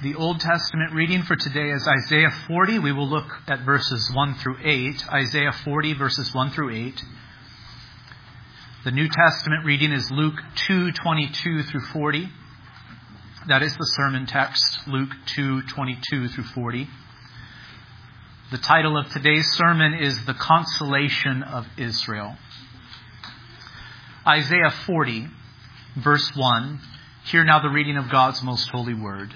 The Old Testament reading for today is Isaiah 40. We will look at verses 1 through 8. Isaiah 40, verses 1 through 8. The New Testament reading is Luke 2:22 through 40. That is the sermon text, Luke 2:22 through 40. The title of today's sermon is The Consolation of Israel. Isaiah 40, verse 1. Hear now the reading of God's most holy word.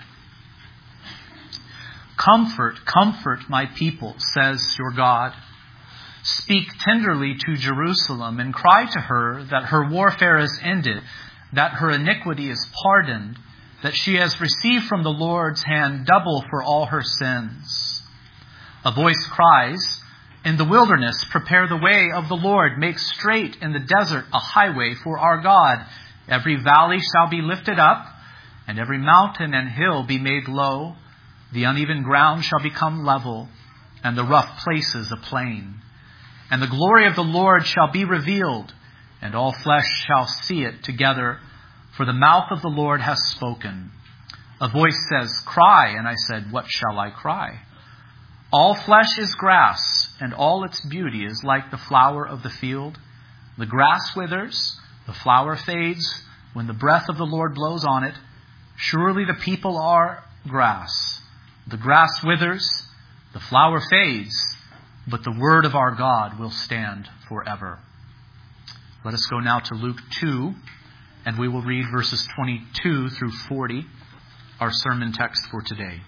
Comfort, comfort my people, says your God. Speak tenderly to Jerusalem and cry to her that her warfare is ended, that her iniquity is pardoned, that she has received from the Lord's hand double for all her sins. A voice cries, in the wilderness, prepare the way of the Lord, make straight in the desert a highway for our God. Every valley shall be lifted up, and every mountain and hill be made low. The uneven ground shall become level, and the rough places a plain. And the glory of the Lord shall be revealed, and all flesh shall see it together, for the mouth of the Lord has spoken. A voice says, cry, and I said, what shall I cry? All flesh is grass, and all its beauty is like the flower of the field. The grass withers, the flower fades, when the breath of the Lord blows on it. Surely the people are grass. The grass withers, the flower fades, but the word of our God will stand forever. Let us go now to Luke 2, and we will read verses 22 through 40, our sermon text for today.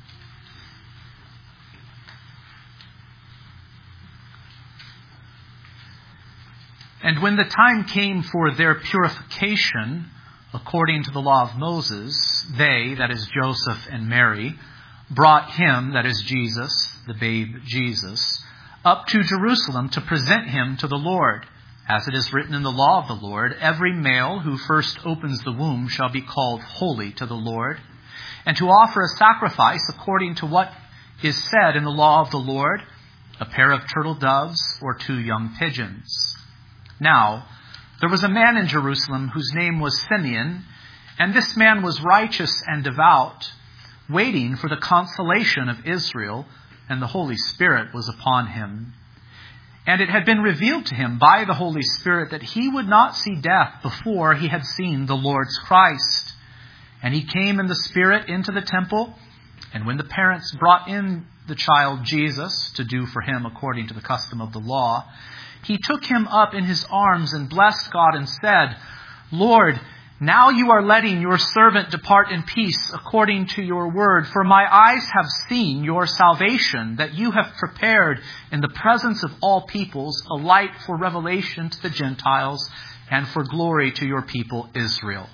And when the time came for their purification, according to the law of Moses, they, that is Joseph and Mary, brought him, that is Jesus, the babe Jesus, up to Jerusalem to present him to the Lord. As it is written in the law of the Lord, every male who first opens the womb shall be called holy to the Lord, and to offer a sacrifice according to what is said in the law of the Lord, a pair of turtle doves or 2 young pigeons. Now, there was a man in Jerusalem whose name was Simeon, and this man was righteous and devout, waiting for the consolation of Israel, and the Holy Spirit was upon him. And it had been revealed to him by the Holy Spirit that he would not see death before he had seen the Lord's Christ. And he came in the Spirit into the temple, and when the parents brought in the child Jesus to do for him according to the custom of the law, he took him up in his arms and blessed God and said, Lord, now you are letting your servant depart in peace according to your word, for my eyes have seen your salvation, that you have prepared in the presence of all peoples a light for revelation to the Gentiles and for glory to your people Israel.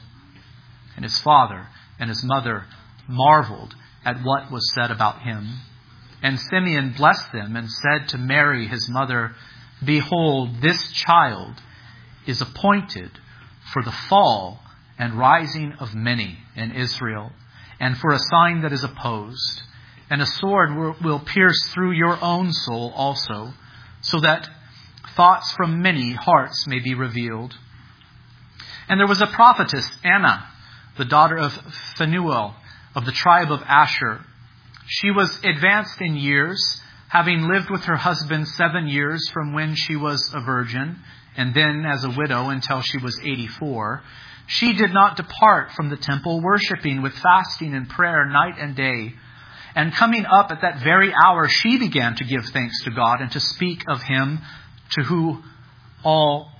And his father and his mother marveled at what was said about him. And Simeon blessed them and said to Mary his mother, behold, this child is appointed for the fall and rising of many in Israel, and for a sign that is opposed. And a sword will pierce through your own soul also, so that thoughts from many hearts may be revealed. And there was a prophetess, Anna, the daughter of Phanuel, of the tribe of Asher. She was advanced in years, having lived with her husband 7 years from when she was a virgin, and then as a widow until she was 84. She did not depart from the temple, worshiping with fasting and prayer night and day. And coming up at that very hour, she began to give thanks to God and to speak of him to all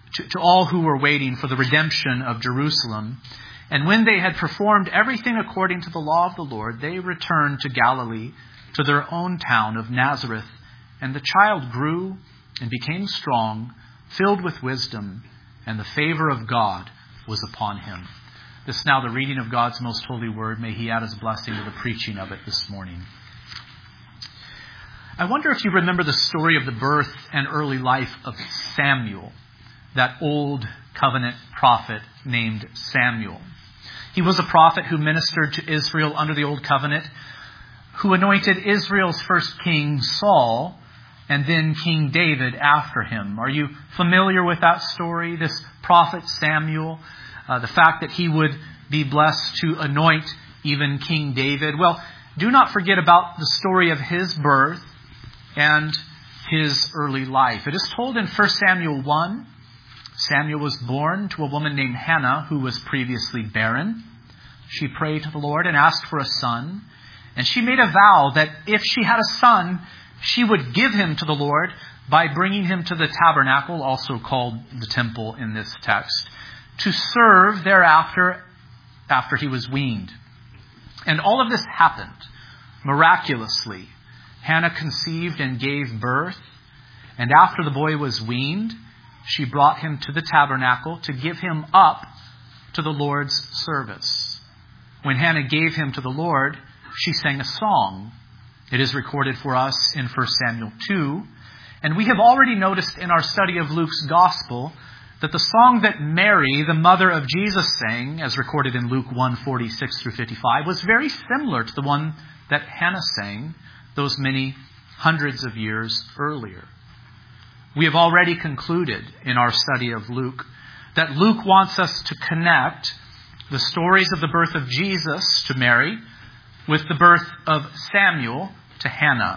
who were waiting for the redemption of Jerusalem. And when they had performed everything according to the law of the Lord, they returned to Galilee, to their own town of Nazareth. And the child grew and became strong, filled with wisdom, and the favor of God was upon him. This is now the reading of God's most holy word. May he add his blessing to the preaching of it this morning. I wonder if you remember the story of the birth and early life of Samuel, that old covenant prophet named Samuel. He was a prophet who ministered to Israel under the old covenant, who anointed Israel's first king, Saul, and then King David after him. Are you familiar with that story? This prophet Samuel, the fact that he would be blessed to anoint even King David. Well, do not forget about the story of his birth and his early life. It is told in 1 Samuel 1. Samuel was born to a woman named Hannah who was previously barren. She prayed to the Lord and asked for a son. And she made a vow that if she had a son, she would give him to the Lord by bringing him to the tabernacle, also called the temple in this text, to serve thereafter after he was weaned. And all of this happened miraculously. Hannah conceived and gave birth. And after the boy was weaned, she brought him to the tabernacle to give him up to the Lord's service. When Hannah gave him to the Lord, she sang a song. It is recorded for us in 1 Samuel 2. And we have already noticed in our study of Luke's Gospel that the song that Mary, the mother of Jesus, sang, as recorded in Luke 1:46 through 55, was very similar to the one that Hannah sang those many hundreds of years earlier. We have already concluded in our study of Luke that Luke wants us to connect the stories of the birth of Jesus to Mary with the birth of Samuel to Hannah.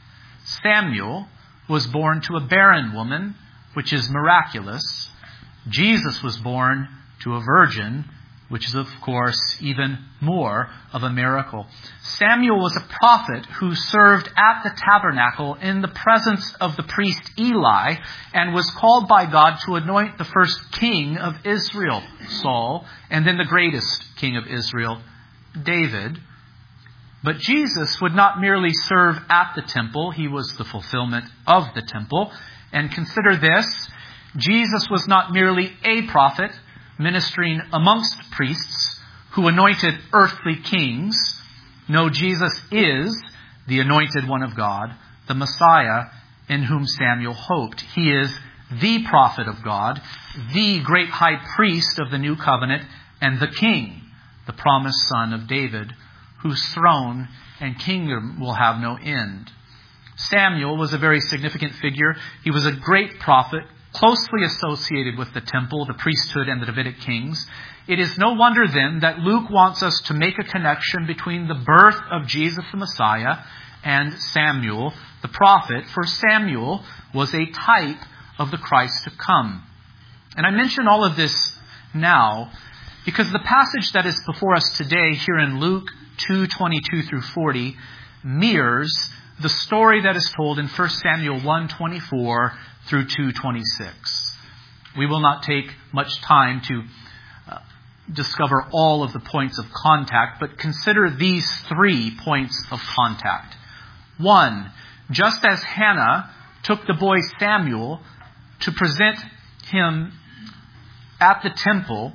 Samuel was born to a barren woman, which is miraculous. Jesus was born to a virgin, which is, of course, even more of a miracle. Samuel was a prophet who served at the tabernacle in the presence of the priest Eli and was called by God to anoint the first king of Israel, Saul, and then the greatest king of Israel, David. But Jesus would not merely serve at the temple. He was the fulfillment of the temple. And consider this, Jesus was not merely a prophet ministering amongst priests who anointed earthly kings. No, Jesus is the anointed one of God, the Messiah in whom Samuel hoped. He is the prophet of God, the great high priest of the new covenant, and the king, the promised son of David, whose throne and kingdom will have no end. Samuel was a very significant figure. He was a great prophet, closely associated with the temple, the priesthood, and the Davidic kings. It is no wonder then that Luke wants us to make a connection between the birth of Jesus the Messiah and Samuel the prophet, for Samuel was a type of the Christ to come. And I mention all of this now because the passage that is before us today here in Luke 2:22 through 40 mirrors the story that is told in 1 Samuel 1:24 through 2:26. We will not take much time to discover all of the points of contact, but consider these 3 points of contact. 1, just as Hannah took the boy Samuel to present him at the temple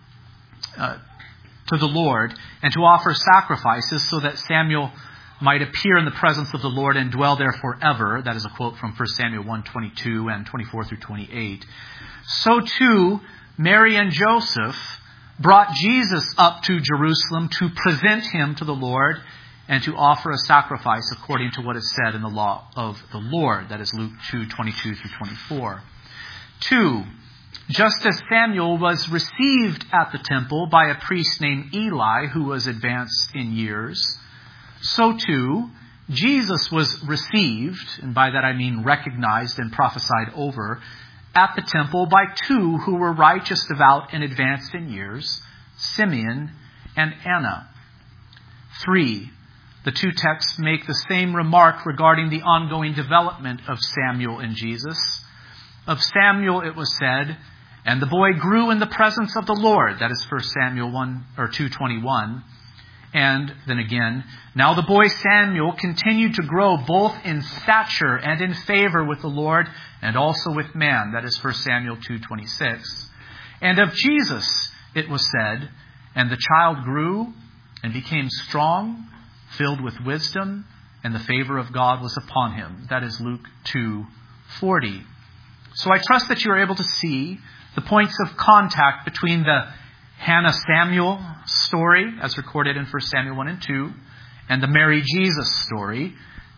to the Lord and to offer sacrifices so that Samuel might appear in the presence of the Lord and dwell there forever. That is a quote from 1 Samuel 1:22 and 24 through 28. So too, Mary and Joseph brought Jesus up to Jerusalem to present him to the Lord and to offer a sacrifice according to what is said in the law of the Lord. That is Luke 2:22 through 24. 2, just as Samuel was received at the temple by a priest named Eli, who was advanced in years, so too, Jesus was received, and by that I mean recognized and prophesied over, at the temple by 2 who were righteous, devout, and advanced in years, Simeon and Anna. 3, the 2 texts make the same remark regarding the ongoing development of Samuel and Jesus. Of Samuel it was said, and the boy grew in the presence of the Lord. That is 1 Samuel 2:21. And then again, now the boy Samuel continued to grow both in stature and in favor with the Lord and also with man. That is 1 Samuel 2:26. And of Jesus it was said, and the child grew and became strong, filled with wisdom, and the favor of God was upon him. That is Luke 2:40. So I trust that you are able to see the points of contact between the Hannah-Samuel story, as recorded in 1 Samuel 1 and 2, and the Mary-Jesus story,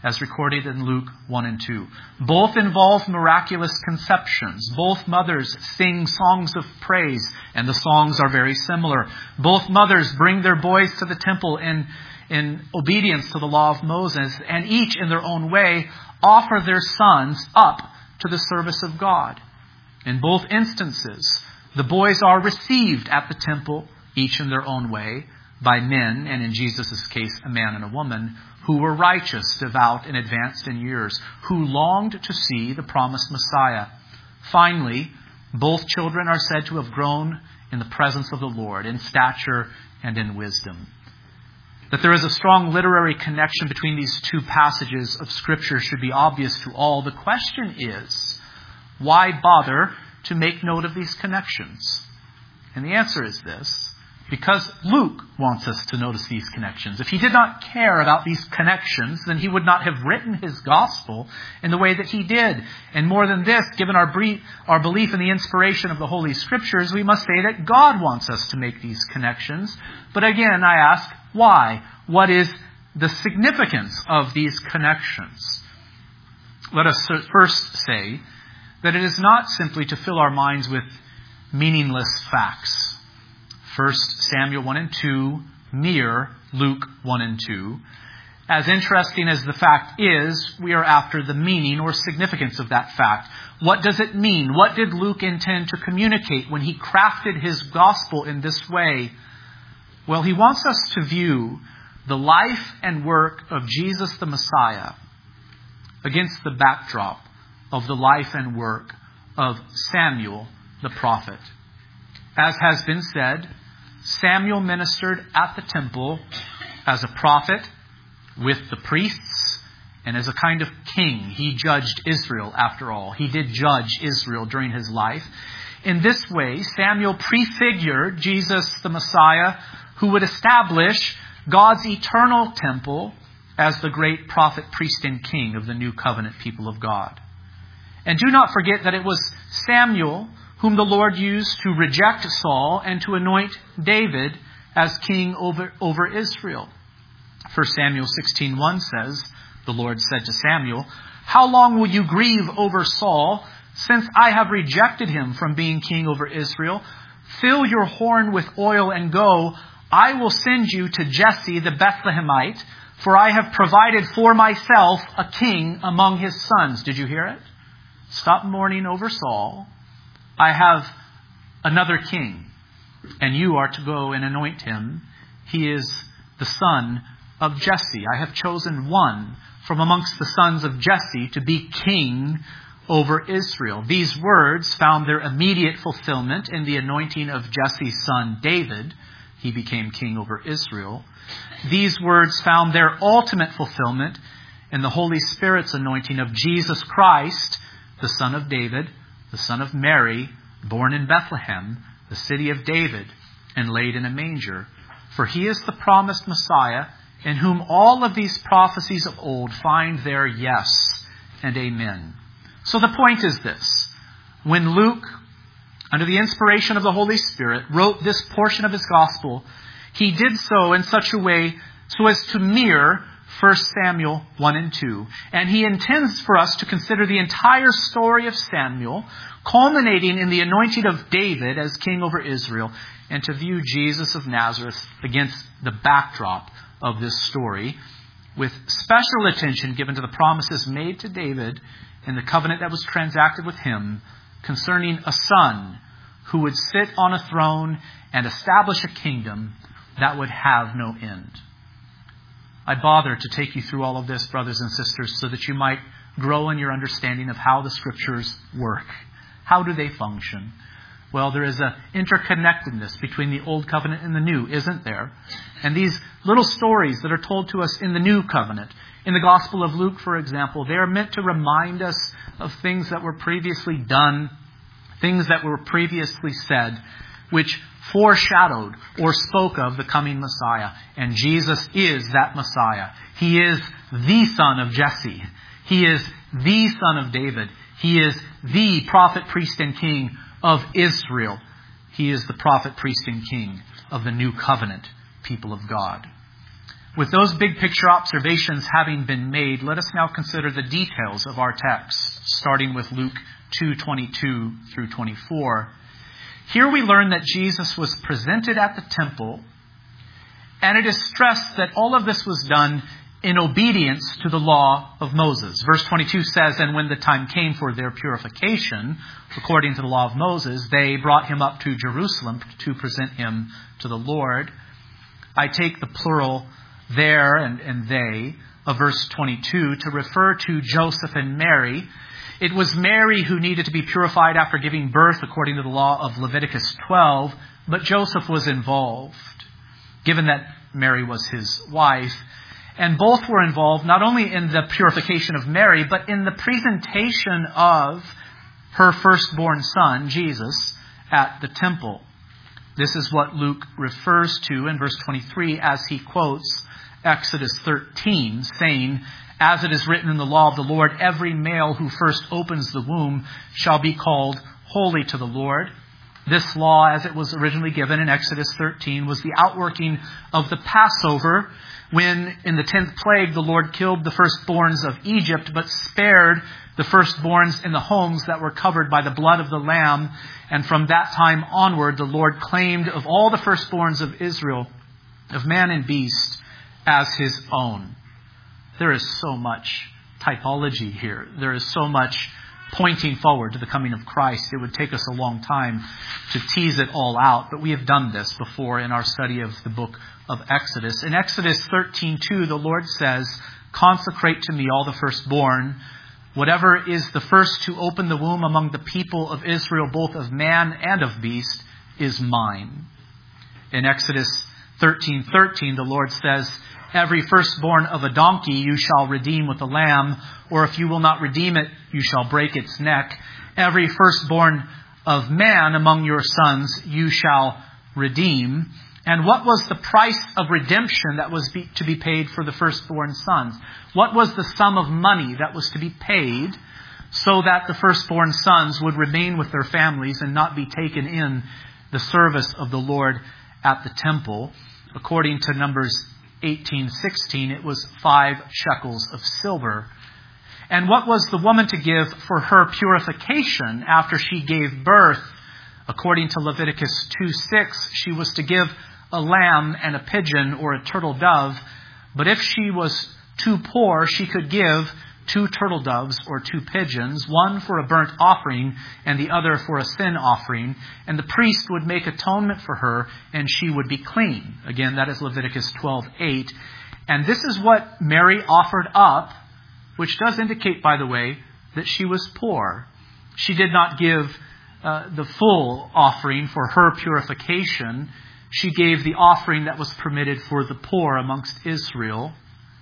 as recorded in Luke 1 and 2. Both involve miraculous conceptions. Both mothers sing songs of praise, and the songs are very similar. Both mothers bring their boys to the temple in obedience to the law of Moses, and each in their own way offer their sons up to the service of God. In both instances, the boys are received at the temple, each in their own way, by men, and in Jesus' case, a man and a woman, who were righteous, devout, and advanced in years, who longed to see the promised Messiah. Finally, both children are said to have grown in the presence of the Lord, in stature and in wisdom. That there is a strong literary connection between these two passages of Scripture should be obvious to all. The question is, why bother to make note of these connections? And the answer is this: because Luke wants us to notice these connections. If he did not care about these connections, then he would not have written his gospel in the way that he did. And more than this, given our belief in the inspiration of the Holy Scriptures, we must say that God wants us to make these connections. But again, I ask, why? What is the significance of these connections? Let us first say that it is not simply to fill our minds with meaningless facts. 1 Samuel 1 and 2 mirror Luke 1 and 2. As interesting as the fact is, we are after the meaning or significance of that fact. What does it mean? What did Luke intend to communicate when he crafted his gospel in this way? Well, he wants us to view the life and work of Jesus the Messiah against the backdrop of the life and work of Samuel the prophet. As has been said, Samuel ministered at the temple as a prophet with the priests and as a kind of king. He judged Israel, after all. He did judge Israel during his life. In this way, Samuel prefigured Jesus the Messiah, who would establish God's eternal temple as the great prophet, priest, and king of the new covenant people of God. And do not forget that it was Samuel whom the Lord used to reject Saul and to anoint David as king over Israel. 1 Samuel 16:1 says, the Lord said to Samuel, "How long will you grieve over Saul, since I have rejected him from being king over Israel? Fill your horn with oil and go. I will send you to Jesse the Bethlehemite, for I have provided for myself a king among his sons." Did you hear it? Stop mourning over Saul. I have another king, and you are to go and anoint him. He is the son of Jesse. I have chosen one from amongst the sons of Jesse to be king over Israel. These words found their immediate fulfillment in the anointing of Jesse's son David. He became king over Israel. These words found their ultimate fulfillment in the Holy Spirit's anointing of Jesus Christ, the son of David, the son of Mary, born in Bethlehem, the city of David, and laid in a manger. For he is the promised Messiah, in whom all of these prophecies of old find their yes and amen. So the point is this: when Luke, under the inspiration of the Holy Spirit, wrote this portion of his gospel, he did so in such a way so as to mirror 1 Samuel 1 and 2. And he intends for us to consider the entire story of Samuel, culminating in the anointing of David as king over Israel, and to view Jesus of Nazareth against the backdrop of this story, with special attention given to the promises made to David in the covenant that was transacted with him concerning a son who would sit on a throne and establish a kingdom that would have no end. I bother to take you through all of this, brothers and sisters, so that you might grow in your understanding of how the Scriptures work. How do they function? Well, there is an interconnectedness between the Old Covenant and the New, isn't there? And these little stories that are told to us in the New Covenant, in the Gospel of Luke, for example, they are meant to remind us of things that were previously done, things that were previously said, which foreshadowed or spoke of the coming Messiah. And Jesus is that Messiah. He is the son of Jesse. He is the son of David. He is the prophet, priest, and king of Israel. He is the prophet, priest, and king of the new covenant people of God. With those big picture observations having been made, let us now consider the details of our text, starting with Luke 2:22 through 24. Here we learn that Jesus was presented at the temple, and it is stressed that all of this was done in obedience to the law of Moses. Verse 22 says, "And when the time came for their purification, according to the law of Moses, they brought him up to Jerusalem to present him to the Lord." I take the plural there and they of verse 22 to refer to Joseph and Mary. It was Mary who needed to be purified after giving birth according to the law of Leviticus 12, but Joseph was involved, given that Mary was his wife. And both were involved not only in the purification of Mary, but in the presentation of her firstborn son, Jesus, at the temple. This is what Luke refers to in verse 23 as he quotes Exodus 13, saying, "As it is written in the law of the Lord, every male who first opens the womb shall be called holy to the Lord." This law, as it was originally given in Exodus 13, was the outworking of the Passover, when in the 10th plague the Lord killed the firstborns of Egypt, but spared the firstborns in the homes that were covered by the blood of the Lamb. And from that time onward, the Lord claimed of all the firstborns of Israel, of man and beast, as his own. There is so much typology here. There is so much pointing forward to the coming of Christ. It would take us a long time to tease it all out, but we have done this before in our study of the book of Exodus. In Exodus 13:2, the Lord says, "Consecrate to me all the firstborn. Whatever is the first to open the womb among the people of Israel, both of man and of beast, is mine." In Exodus 13:13, the Lord says, "Every firstborn of a donkey you shall redeem with a lamb, or if you will not redeem it, you shall break its neck. Every firstborn of man among your sons you shall redeem." And what was the price of redemption that was to be paid for the firstborn sons? What was the sum of money that was to be paid so that the firstborn sons would remain with their families and not be taken in the service of the Lord at the temple? According to Numbers 18:16, it was 5 shekels of silver. And what was the woman to give for her purification after she gave birth? According to Leviticus 2:6, she was to give a lamb and a pigeon or a turtle dove. But if she was too poor, she could give 2 turtle doves or 2 pigeons, one for a burnt offering and the other for a sin offering. And the priest would make atonement for her, and she would be clean. Again, that is Leviticus 12:8. And this is what Mary offered up, which does indicate, by the way, that she was poor. She did not give the full offering for her purification. She gave the offering that was permitted for the poor amongst Israel,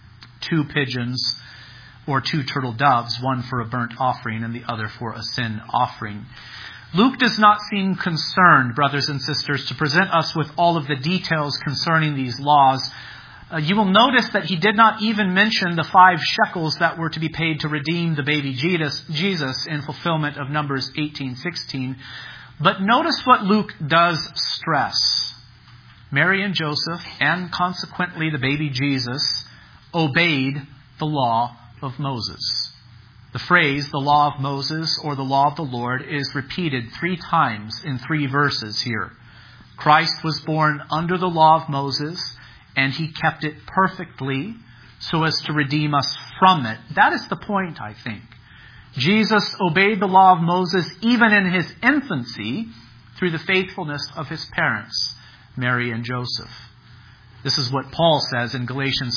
2 pigeons or 2 turtle doves, one for a burnt offering and the other for a sin offering. Luke does not seem concerned, brothers and sisters, to present us with all of the details concerning these laws. You will notice that he did not even mention the 5 shekels that were to be paid to redeem the baby Jesus in fulfillment of Numbers 18:16. But notice what Luke does stress. Mary and Joseph, and consequently the baby Jesus, obeyed the law of Moses. The phrase, the law of Moses or the law of the Lord, is repeated 3 times in 3 verses here. Christ was born under the law of Moses, and he kept it perfectly so as to redeem us from it. That is the point, I think. Jesus obeyed the law of Moses even in his infancy through the faithfulness of his parents, Mary and Joseph. This is what Paul says in Galatians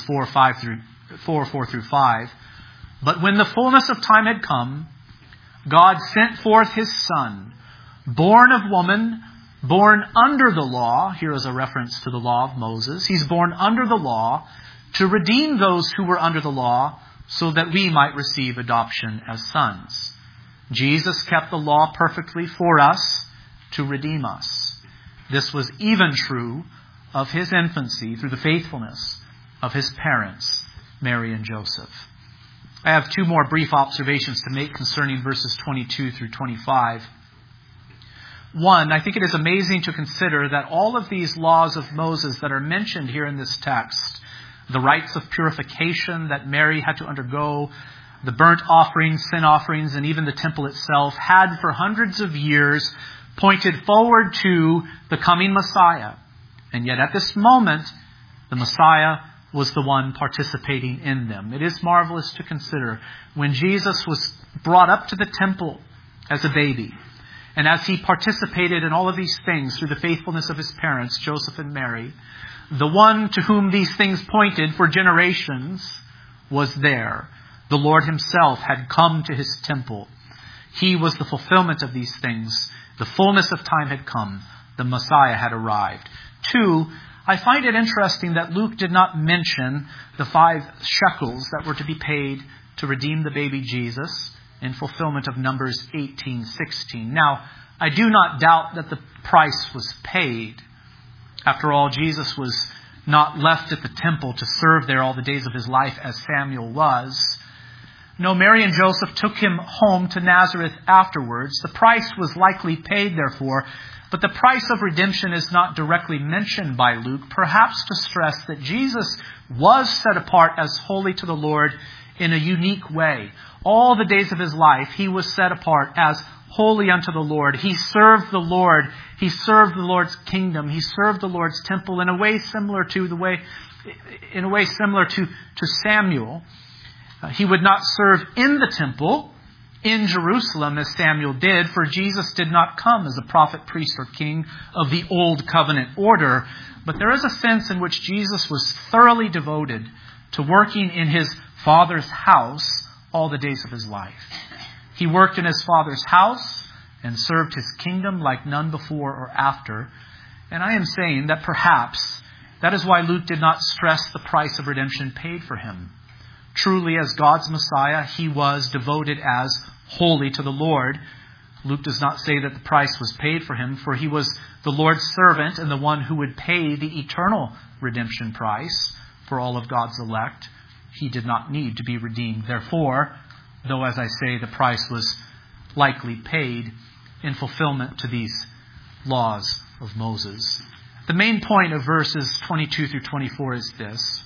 4:4 through 5. "But when the fullness of time had come, God sent forth his Son, born of woman, born under the law." Here is a reference to the law of Moses. He's born under the law to redeem those who were under the law, so that we might receive adoption as sons. Jesus kept the law perfectly for us to redeem us. This was even true of his infancy through the faithfulness of his parents, Mary and Joseph. I have 2 more brief observations to make concerning verses 22 through 25. One, I think it is amazing to consider that all of these laws of Moses that are mentioned here in this text the rites of purification that Mary had to undergo, the burnt offerings, sin offerings, and even the temple itself had for hundreds of years pointed forward to the coming Messiah. And yet at this moment, the Messiah was the one participating in them. It is marvelous to consider when Jesus was brought up to the temple as a baby, and as he participated in all of these things through the faithfulness of his parents, Joseph and Mary, the one to whom these things pointed for generations was there. The Lord himself had come to his temple. He was the fulfillment of these things. The fullness of time had come. The Messiah had arrived. 2, I find it interesting that Luke did not mention the 5 shekels that were to be paid to redeem the baby Jesus in fulfillment of Numbers 18:16. Now, I do not doubt that the price was paid. After all, Jesus was not left at the temple to serve there all the days of his life as Samuel was. No, Mary and Joseph took him home to Nazareth afterwards. The price was likely paid, therefore, but the price of redemption is not directly mentioned by Luke, perhaps to stress that Jesus was set apart as holy to the Lord in a unique way. All the days of his life, he was set apart as holy unto the Lord. He served the Lord. He served the Lord's kingdom. He served the Lord's temple in a way similar to Samuel. He would not serve in the temple in Jerusalem as Samuel did, for Jesus did not come as a prophet, priest, or king of the old covenant order. But there is a sense in which Jesus was thoroughly devoted to working in his Father's house all the days of his life. He worked in his Father's house and served his kingdom like none before or after. And I am saying that perhaps that is why Luke did not stress the price of redemption paid for him. Truly, as God's Messiah, he was devoted as holy to the Lord. Luke does not say that the price was paid for him, for he was the Lord's servant and the one who would pay the eternal redemption price for all of God's elect. He did not need to be redeemed. Therefore, though, as I say, the price was likely paid in fulfillment to these laws of Moses. The main point of verses 22 through 24 is this.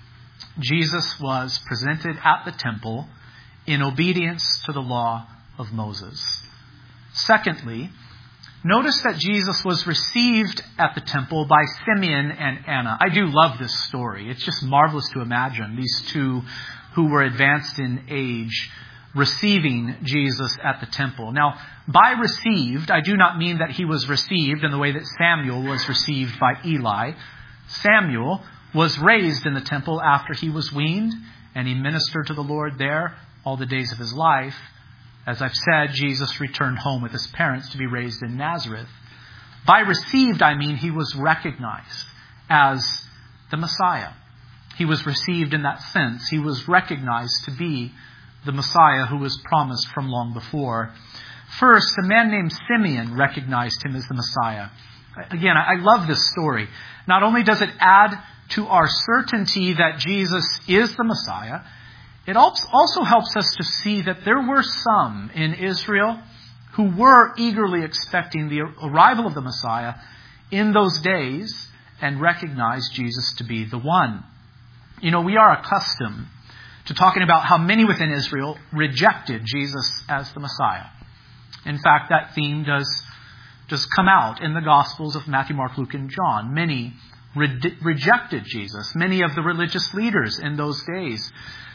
Jesus was presented at the temple in obedience to the law of Moses. Secondly, notice that Jesus was received at the temple by Simeon and Anna. I do love this story. It's just marvelous to imagine these two who were advanced in age receiving Jesus at the temple. Now, by received, I do not mean that he was received in the way that Samuel was received by Eli. Samuel was raised in the temple after he was weaned, and he ministered to the Lord there all the days of his life. As I've said, Jesus returned home with his parents to be raised in Nazareth. By received, I mean he was recognized as the Messiah. He was received in that sense. He was recognized to be the Messiah who was promised from long before. First, a man named Simeon recognized him as the Messiah. Again, I love this story. Not only does it add to our certainty that Jesus is the Messiah, it also helps us to see that there were some in Israel who were eagerly expecting the arrival of the Messiah in those days and recognized Jesus to be the one. You know, we are accustomed to talking about how many within Israel rejected Jesus as the Messiah. In fact, that theme does come out in the Gospels of Matthew, Mark, Luke, and John. Many rejected Jesus. Many of the religious leaders in those days,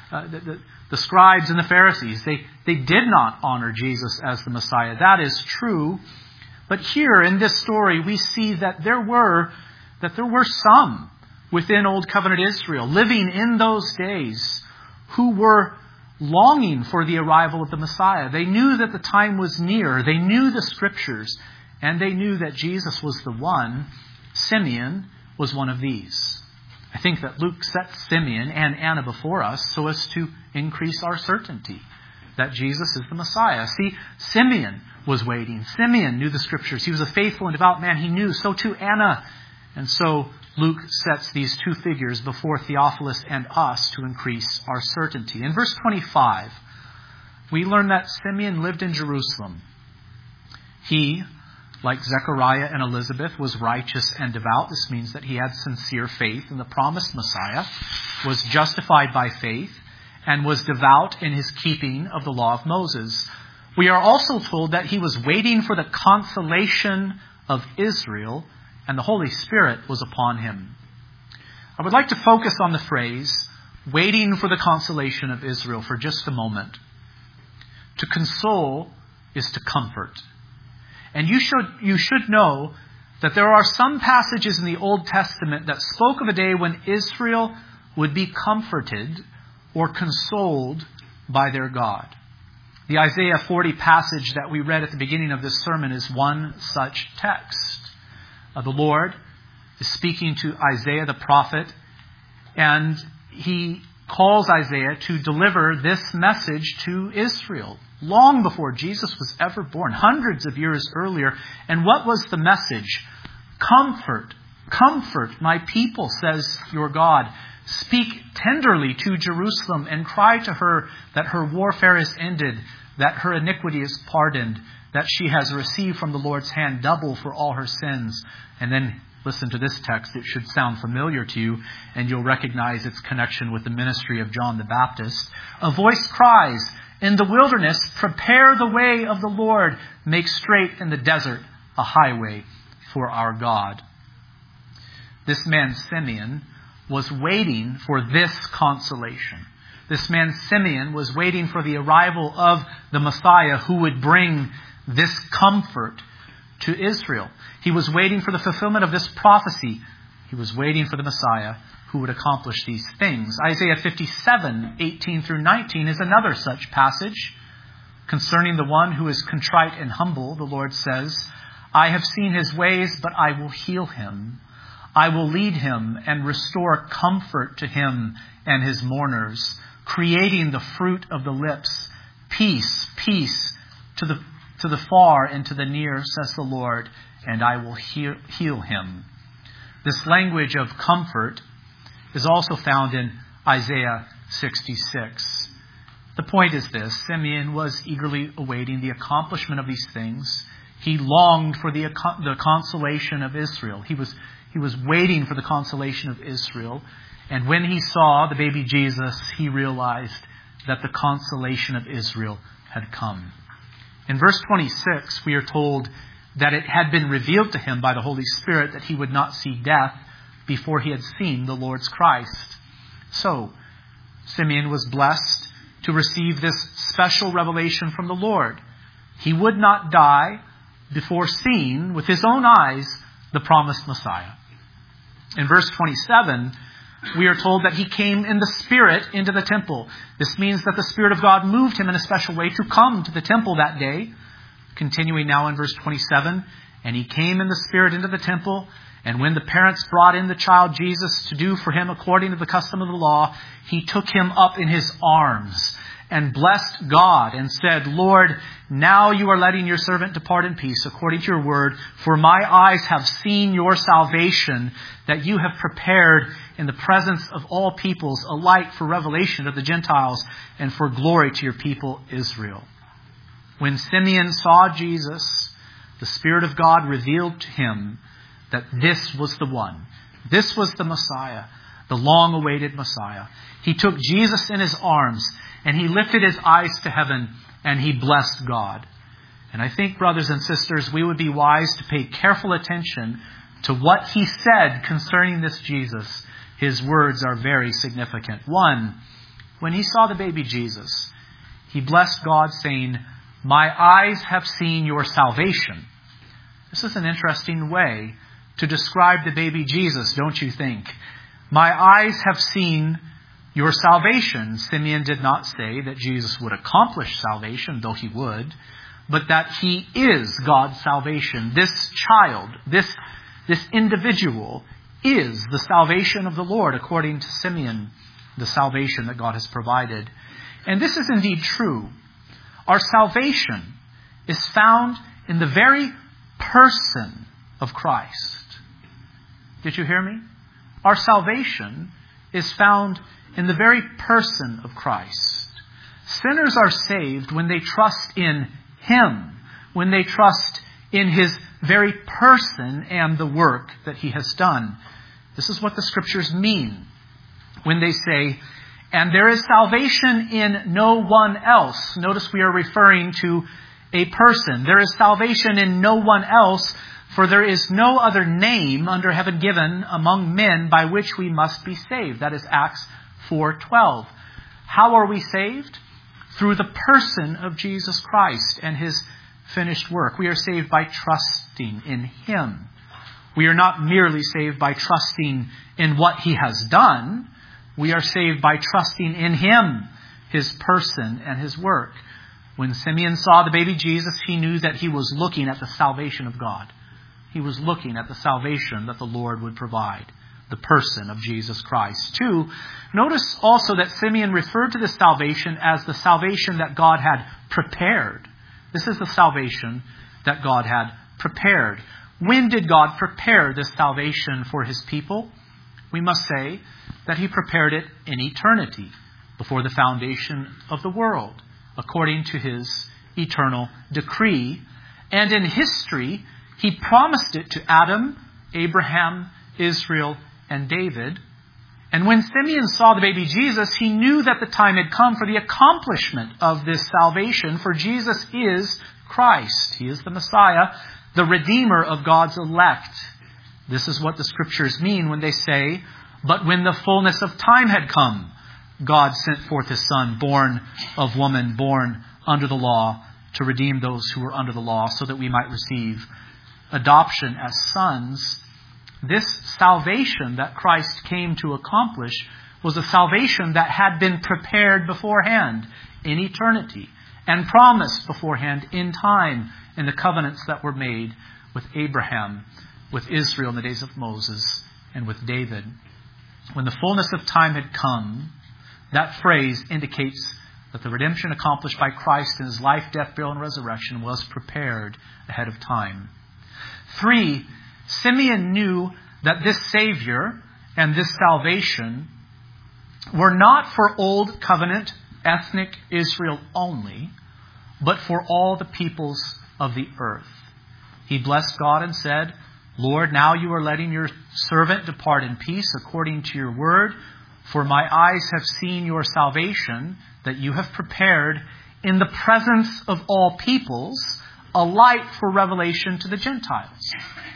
the scribes and the Pharisees, they did not honor Jesus as the Messiah. That is true. But here in this story, we see that there were some within Old Covenant Israel living in those days who were longing for the arrival of the Messiah. They knew that the time was near. They knew the Scriptures, and they knew that Jesus was the one. Simeon was one of these. I think that Luke set Simeon and Anna before us so as to increase our certainty that Jesus is the Messiah. See, Simeon was waiting. Simeon knew the Scriptures. He was a faithful and devout man. He knew. So too Anna. And so Luke sets these two figures before Theophilus and us to increase our certainty. In verse 25, we learn that Simeon lived in Jerusalem. He, like Zechariah and Elizabeth, was righteous and devout. This means that he had sincere faith in the promised Messiah, was justified by faith, and was devout in his keeping of the law of Moses. We are also told that he was waiting for the consolation of Israel, and the Holy Spirit was upon him. I would like to focus on the phrase, waiting for the consolation of Israel, for just a moment. To console is to comfort. And you should know that there are some passages in the Old Testament that spoke of a day when Israel would be comforted or consoled by their God. The Isaiah 40 passage that we read at the beginning of this sermon is one such text. The Lord is speaking to Isaiah the prophet, and he calls Isaiah to deliver this message to Israel long before Jesus was ever born, hundreds of years earlier. And what was the message? Comfort, comfort my people, says your God. Speak tenderly to Jerusalem and cry to her that her warfare is ended, that her iniquity is pardoned, that she has received from the Lord's hand double for all her sins. And then listen to this text. It should sound familiar to you, and you'll recognize its connection with the ministry of John the Baptist. A voice cries, in the wilderness, prepare the way of the Lord. Make straight in the desert a highway for our God. This man Simeon was waiting for this consolation. This man Simeon was waiting for the arrival of the Messiah who would bring this comfort to Israel. He was waiting for the fulfillment of this prophecy. He was waiting for the Messiah who would accomplish these things. Isaiah 57, 18 through 19 is another such passage. Concerning the one who is contrite and humble, the Lord says, I have seen his ways, but I will heal him. I will lead him and restore comfort to him and his mourners, creating the fruit of the lips. Peace, peace to the far and to the near, says the Lord, and I will heal him. This language of comfort is also found in Isaiah 66. The point is this: Simeon was eagerly awaiting the accomplishment of these things. He longed for the consolation of Israel. He was waiting for the consolation of Israel. And when he saw the baby Jesus, he realized that the consolation of Israel had come. In verse 26, we are told that it had been revealed to him by the Holy Spirit that he would not see death before he had seen the Lord's Christ. So, Simeon was blessed to receive this special revelation from the Lord. He would not die before seeing with his own eyes the promised Messiah. In verse 27, we are told that he came in the Spirit into the temple. This means that the Spirit of God moved him in a special way to come to the temple that day. Continuing now in verse 27, and he came in the Spirit into the temple, and when the parents brought in the child Jesus to do for him according to the custom of the law, he took him up in his arms and blessed God and said, Lord, now you are letting your servant depart in peace according to your word, for my eyes have seen your salvation that you have prepared in the presence of all peoples, a light for revelation of the Gentiles and for glory to your people Israel. When Simeon saw Jesus, the Spirit of God revealed to him that this was the one. This was the Messiah, the long-awaited Messiah. He took Jesus in his arms and he lifted his eyes to heaven and he blessed God. And I think, brothers and sisters, we would be wise to pay careful attention to what he said concerning this Jesus. His words are very significant. One, when he saw the baby Jesus, he blessed God saying, my eyes have seen your salvation. This is an interesting way to describe the baby Jesus, don't you think? My eyes have seen your salvation. Simeon did not say that Jesus would accomplish salvation, though he would, but that he is God's salvation. This child, this individual is the salvation of the Lord, according to Simeon, the salvation that God has provided. And this is indeed true. Our salvation is found in the very person of Christ. Did you hear me? Our salvation is found in the very person of Christ. Sinners are saved when they trust in Him, when they trust in His very person and the work that he has done. This is what the Scriptures mean when they say, "And there is salvation in no one else." Notice we are referring to a person. There is salvation in no one else, for there is no other name under heaven given among men by which we must be saved. That is Acts 4:12. How are we saved? Through the person of Jesus Christ and his finished work. We are saved by trusting in him. We are not merely saved by trusting in what he has done. We are saved by trusting in him, his person and his work. When Simeon saw the baby Jesus, he knew that he was looking at the salvation of God. He was looking at the salvation that the Lord would provide, the person of Jesus Christ. 2, notice also that Simeon referred to this salvation as the salvation that God had prepared. This is the salvation that God had prepared. When did God prepare this salvation for his people? We must say that he prepared it in eternity, before the foundation of the world, according to his eternal decree. And in history, he promised it to Adam, Abraham, Israel, and David. And when Simeon saw the baby Jesus, he knew that the time had come for the accomplishment of this salvation, for Jesus is Christ. He is the Messiah, the Redeemer of God's elect. This is what the Scriptures mean when they say, "But when the fullness of time had come, God sent forth his Son, born of woman, born under the law, to redeem those who were under the law, so that we might receive adoption as sons." This salvation that Christ came to accomplish was a salvation that had been prepared beforehand in eternity and promised beforehand in time in the covenants that were made with Abraham, with Israel in the days of Moses, and with David. When the fullness of time had come, that phrase indicates that the redemption accomplished by Christ in his life, death, burial, and resurrection was prepared ahead of time. 3, Simeon knew that this Savior and this salvation were not for Old Covenant ethnic Israel only, but for all the peoples of the earth. He blessed God and said, "Lord, now you are letting your servant depart in peace according to your word, for my eyes have seen your salvation that you have prepared in the presence of all peoples, a light for revelation to the Gentiles."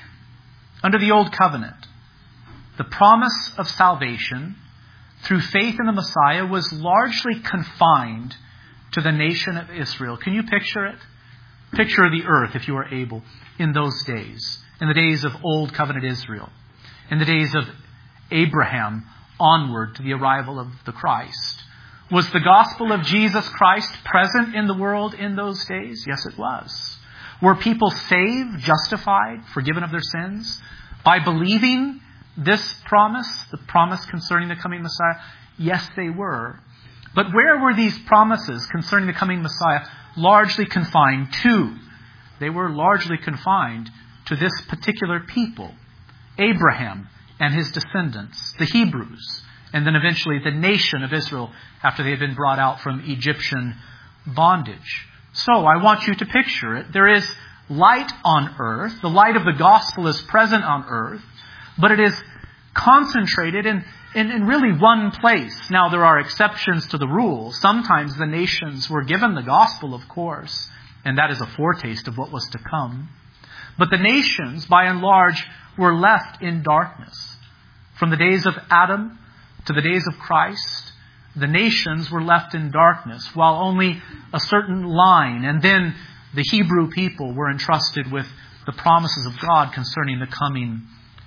Under the Old Covenant, the promise of salvation through faith in the Messiah was largely confined to the nation of Israel. Can you picture it? Picture the earth, if you are able, in those days, in the days of Old Covenant Israel, in the days of Abraham onward to the arrival of the Christ. Was the gospel of Jesus Christ present in the world in those days? Yes, it was. Were people saved, justified, forgiven of their sins by believing this promise, the promise concerning the coming Messiah? Yes, they were. But where were these promises concerning the coming Messiah largely confined to? They were largely confined to this particular people, Abraham and his descendants, the Hebrews, and then eventually the nation of Israel after they had been brought out from Egyptian bondage. So I want you to picture it. There is light on earth. The light of the gospel is present on earth, but it is concentrated in really one place. Now, there are exceptions to the rule. Sometimes the nations were given the gospel, of course, and that is a foretaste of what was to come. But the nations, by and large, were left in darkness. From the days of Adam to the days of Christ, the nations were left in darkness, while only a certain line, and then the Hebrew people were entrusted with the promises of God concerning the coming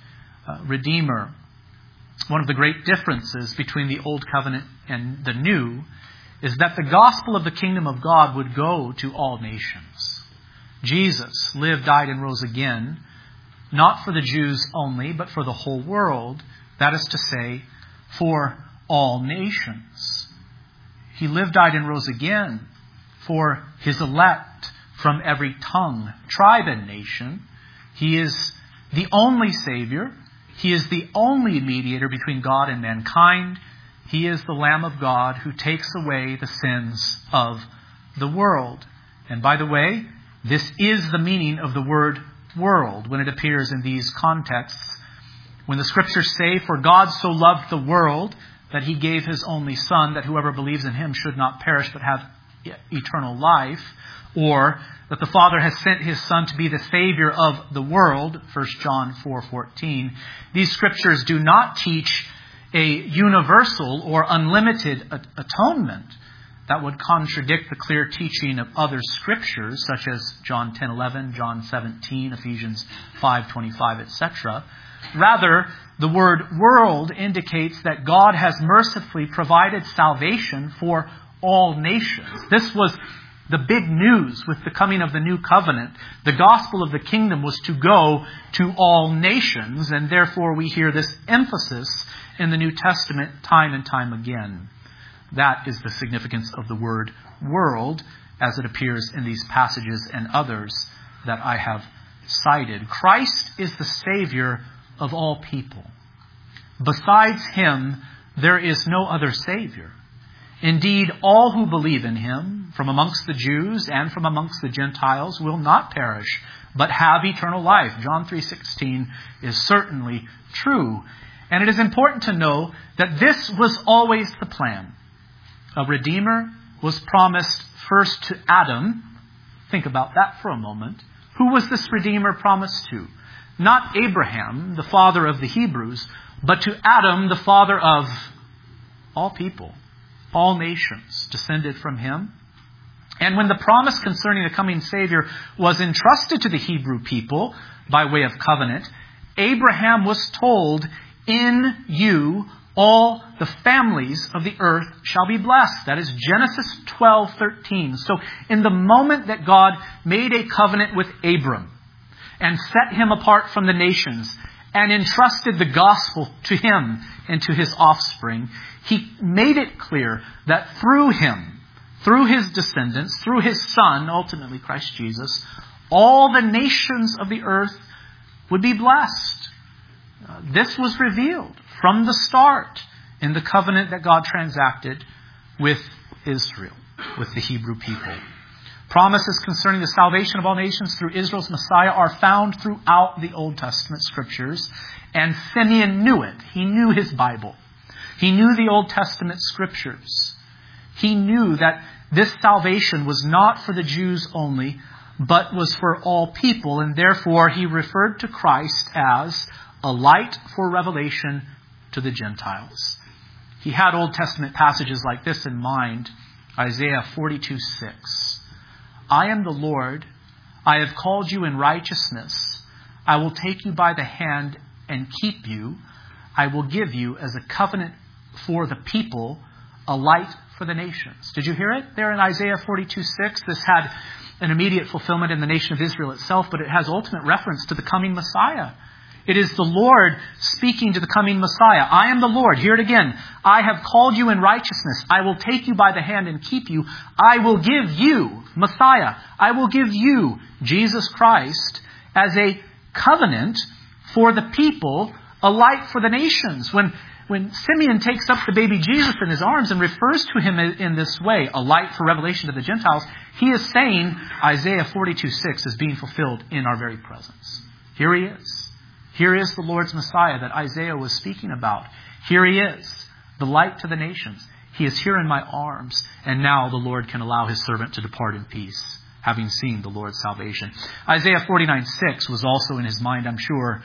Redeemer. One of the great differences between the Old Covenant and the New is that the gospel of the kingdom of God would go to all nations. Jesus lived, died, and rose again, not for the Jews only, but for the whole world. That is to say, for all nations. He lived, died, and rose again for his elect from every tongue, tribe, and nation. He is the only Savior. He is the only mediator between God and mankind. He is the Lamb of God who takes away the sins of the world. And by the way, this is the meaning of the word world when it appears in these contexts. When the scriptures say, "For God so loved the world that he gave his only Son, that whoever believes in him should not perish but have eternal life," or that the Father has sent his Son to be the Savior of the world, 1 John 4:14, these scriptures do not teach a universal or unlimited atonement. That would contradict the clear teaching of other scriptures, such as John 10:11, John 17, Ephesians 5:25, etc. Rather, the word world indicates that God has mercifully provided salvation for all nations. This was the big news with the coming of the new covenant. The gospel of the kingdom was to go to all nations, and therefore we hear this emphasis in the New Testament time and time again. That is the significance of the word world as it appears in these passages and others that I have cited. Christ is the Savior of all people. Besides him, there is no other Savior. Indeed, all who believe in him, from amongst the Jews and from amongst the Gentiles, will not perish, but have eternal life. John 3:16 is certainly true. And it is important to know that this was always the plan. A Redeemer was promised first to Adam. Think about that for a moment. Who was this Redeemer promised to? Not Abraham, the father of the Hebrews, but to Adam, the father of all people. All nations descended from him. And when the promise concerning the coming Savior was entrusted to the Hebrew people by way of covenant, Abraham was told, "In you all the families of the earth shall be blessed." That is Genesis 12:13. So in the moment that God made a covenant with Abram and set him apart from the nations and entrusted the gospel to him and to his offspring, he made it clear that through him, through his descendants, through his Son, ultimately Christ Jesus, all the nations of the earth would be blessed. This was revealed from the start in the covenant that God transacted with Israel, with the Hebrew people. Promises concerning the salvation of all nations through Israel's Messiah are found throughout the Old Testament scriptures, and Simeon knew it. He knew his Bible. He knew the Old Testament scriptures. He knew that this salvation was not for the Jews only, but was for all people, and therefore he referred to Christ as a light for revelation to the Gentiles. He had Old Testament passages like this in mind. Isaiah 42:6. "I am the Lord. I have called you in righteousness. I will take you by the hand and keep you. I will give you as a covenant for the people, a light for the nations." Did you hear it there in Isaiah 42:6? This had an immediate fulfillment in the nation of Israel itself, but it has ultimate reference to the coming Messiah. It is the Lord speaking to the coming Messiah. "I am the Lord." Hear it again. "I have called you in righteousness. I will take you by the hand and keep you. I will give you," Messiah, "I will give you," Jesus Christ, as a covenant for the people, a light for the nations. When Simeon takes up the baby Jesus in his arms and refers to him in this way, a light for revelation to the Gentiles, he is saying Isaiah 42:6 is being fulfilled in our very presence. Here he is. Here is the Lord's Messiah that Isaiah was speaking about. Here he is, the light to the nations. He is here in my arms, and now the Lord can allow his servant to depart in peace, having seen the Lord's salvation. Isaiah 49:6 was also in his mind, I'm sure.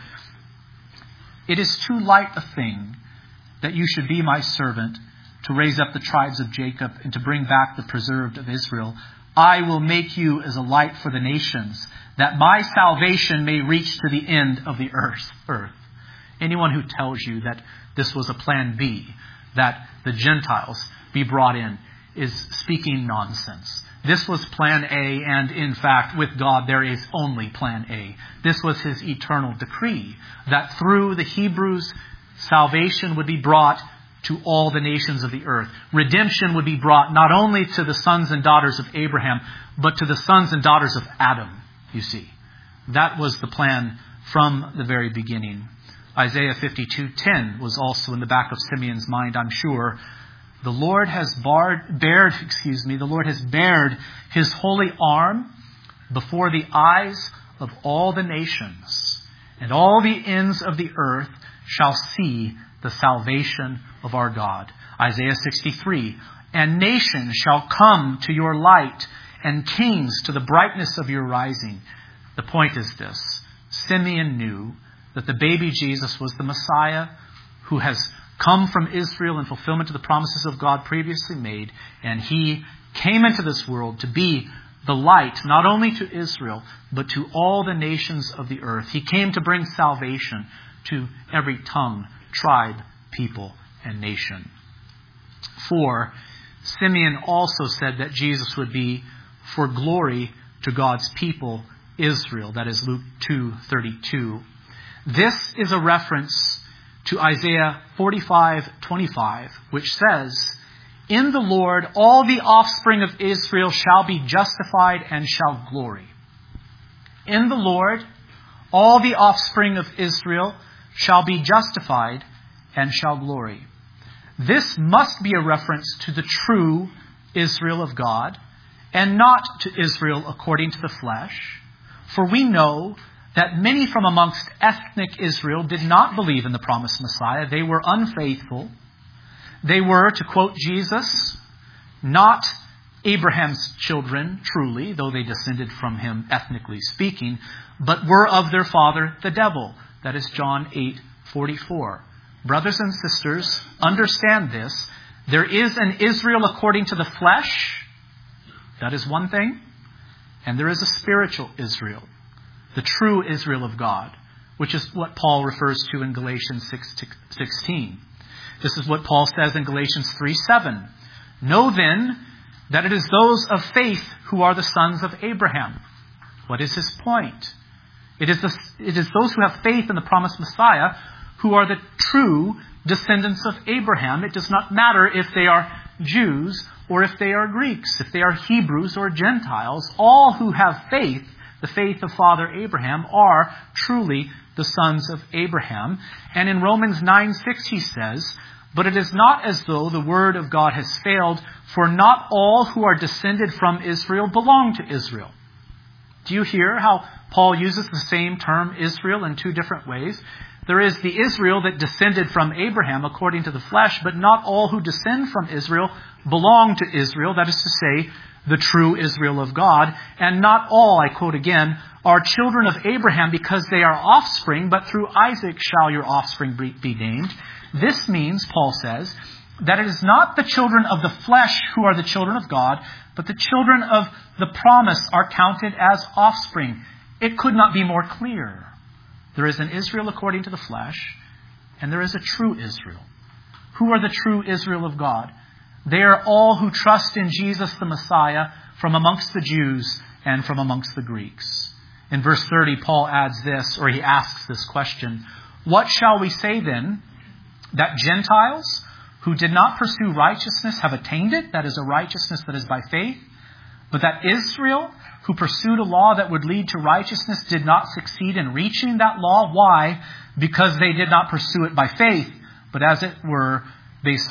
"It is too light a thing that you should be my servant, to raise up the tribes of Jacob and to bring back the preserved of Israel. I will make you as a light for the nations, that my salvation may reach to the end of the earth." Anyone who tells you that this was a plan B, that the Gentiles be brought in, is speaking nonsense. This was plan A, and in fact, with God, there is only plan A. This was his eternal decree, that through the Hebrews, salvation would be brought to all the nations of the earth. Redemption would be brought not only to the sons and daughters of Abraham, but to the sons and daughters of Adam, you see. That was the plan from the very beginning. Isaiah 52:10 was also in the back of Simeon's mind, I'm sure. The Lord has bared his holy arm before the eyes of all the nations, and all the ends of the earth shall see the salvation of our God. Isaiah 63, and nations shall come to your light, and kings to the brightness of your rising. The point is this: Simeon knew that the baby Jesus was the Messiah who has come from Israel in fulfillment of the promises of God previously made, and he came into this world to be the light, not only to Israel, but to all the nations of the earth. He came to bring salvation to every tongue, tribe, people, and nation. 4, Simeon also said that Jesus would be for glory to God's people, Israel. That is Luke 2:32. This is a reference to Isaiah 45:25, which says, "In the Lord all the offspring of Israel shall be justified and shall glory." In the Lord all the offspring of Israel shall be justified and shall glory. This must be a reference to the true Israel of God, and not to Israel according to the flesh. For we know that many from amongst ethnic Israel did not believe in the promised Messiah. They were unfaithful. They were, to quote Jesus, not Abraham's children, truly, though they descended from him ethnically speaking, but were of their father, the devil. That is John 8:44. Brothers and sisters, understand this. There is an Israel according to the flesh. That is one thing. And there is a spiritual Israel, the true Israel of God, which is what Paul refers to in Galatians 6:16. This is what Paul says in Galatians 3:7. Know then that it is those of faith who are the sons of Abraham. What is his point? It is those who have faith in the promised Messiah who are the true descendants of Abraham. It does not matter if they are Jews or if they are Greeks, if they are Hebrews or Gentiles. All who have faith, the faith of Father Abraham, are truly the sons of Abraham. And in Romans 9:6 he says, "But it is not as though the word of God has failed, for not all who are descended from Israel belong to Israel." Do you hear how Paul uses the same term Israel in two different ways? There is the Israel that descended from Abraham according to the flesh, but not all who descend from Israel belong to Israel. That is to say, the true Israel of God. And not all, I quote again, are children of Abraham because they are offspring, but through Isaac shall your offspring be named. This means, Paul says, that it is not the children of the flesh who are the children of God, but the children of the promise are counted as offspring. It could not be more clear. There is an Israel according to the flesh, and there is a true Israel. Who are the true Israel of God? They are all who trust in Jesus the Messiah from amongst the Jews and from amongst the Greeks. In verse 30, Paul adds this, or he asks this question, "What shall we say then? That Gentiles who did not pursue righteousness have attained it, that is a righteousness that is by faith, but that Israel, who pursued a law that would lead to righteousness, did not succeed in reaching that law." Why? Because they did not pursue it by faith, but as if it were based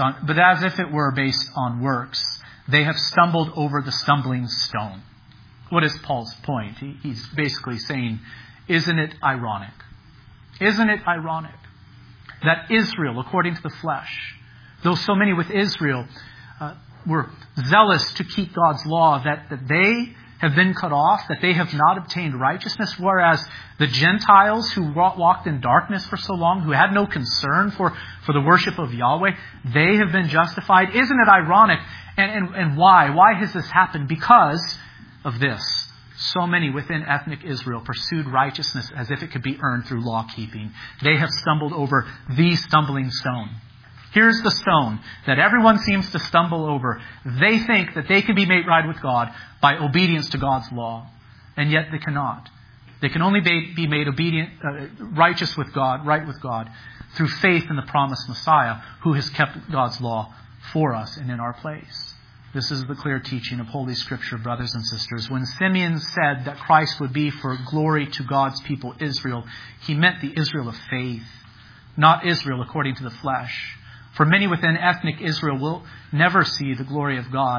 on works. They have stumbled over the stumbling stone. What is Paul's point? He's basically saying, isn't it ironic? Isn't it ironic that Israel, according to the flesh, though so many with Israel were zealous to keep God's law, that they have been cut off, that they have not obtained righteousness, whereas the Gentiles who walked in darkness for so long, who had no concern for the worship of Yahweh, they have been justified. Isn't it ironic? And why? Why has this happened? Because of this. So many within ethnic Israel pursued righteousness as if it could be earned through law keeping. They have stumbled over the stumbling stone. Here's the stone that everyone seems to stumble over. They think that they can be made right with God by obedience to God's law. And yet they cannot. They can only be made righteous with God, right with God, through faith in the promised Messiah who has kept God's law for us and in our place. This is the clear teaching of Holy Scripture, brothers and sisters. When Simeon said that Christ would be for glory to God's people, Israel, he meant the Israel of faith, not Israel according to the flesh. For many within ethnic Israel will never see the glory of God,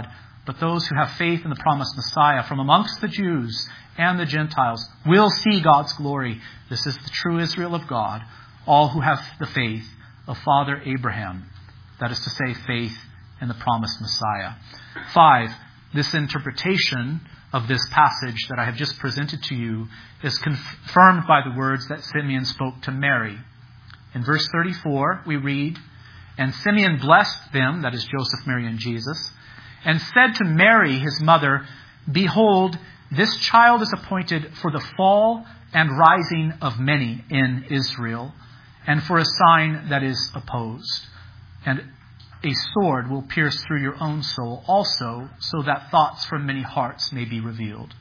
But those who have faith in the promised Messiah from amongst the Jews and the Gentiles will see God's glory. This is the true Israel of God, all who have the faith of Father Abraham. That is to say, faith in the promised Messiah. 5. This interpretation of this passage that I have just presented to you is confirmed by the words that Simeon spoke to Mary. In verse 34, we read, "And Simeon blessed them," that is Joseph, Mary, and Jesus, "and said to Mary, his mother, Behold, this child is appointed for the fall and rising of many in Israel, and for a sign that is opposed. And a sword will pierce through your own soul also, so that thoughts from many hearts may be revealed."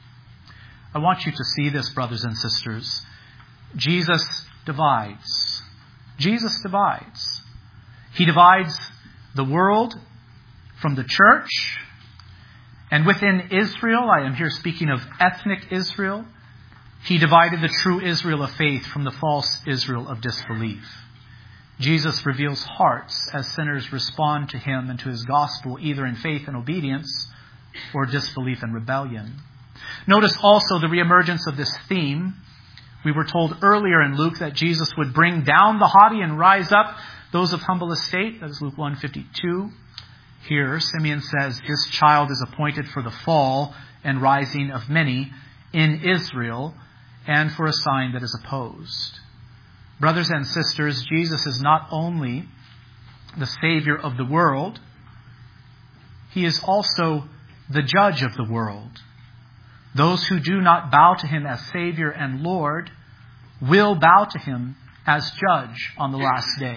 I want you to see this, brothers and sisters. Jesus divides. Jesus divides. He divides the world from the church. And within Israel, I am here speaking of ethnic Israel, He divided the true Israel of faith from the false Israel of disbelief. Jesus reveals hearts as sinners respond to Him and to His gospel, either in faith and obedience or disbelief and rebellion. Notice also the reemergence of this theme. We were told earlier in Luke that Jesus would bring down the haughty and rise up those of humble estate. That is Luke 1:52. Here, Simeon says, this child is appointed for the fall and rising of many in Israel and for a sign that is opposed. Brothers and sisters, Jesus is not only the Savior of the world, He is also the judge of the world. Those who do not bow to Him as Savior and Lord will bow to Him as judge on the last day.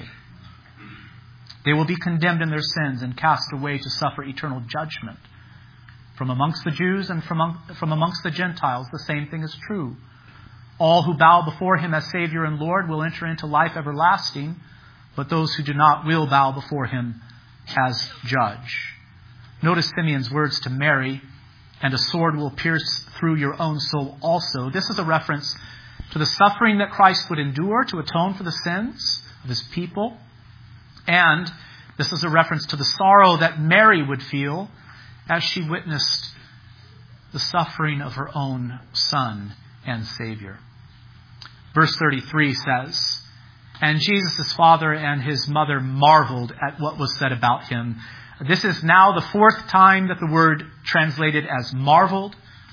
They will be condemned in their sins and cast away to suffer eternal judgment. From amongst the Jews and from amongst the Gentiles, the same thing is true. All who bow before Him as Savior and Lord will enter into life everlasting, but those who do not will bow before Him as judge. Notice Simeon's words to Mary, "And a sword will pierce through your own soul also." This is a reference to the suffering that Christ would endure to atone for the sins of His people. And this is a reference to the sorrow that Mary would feel as she witnessed the suffering of her own Son and Savior. Verse 33 says, "And Jesus' father and His mother marveled at what was said about Him." This is now the fourth time that the word translated as marveled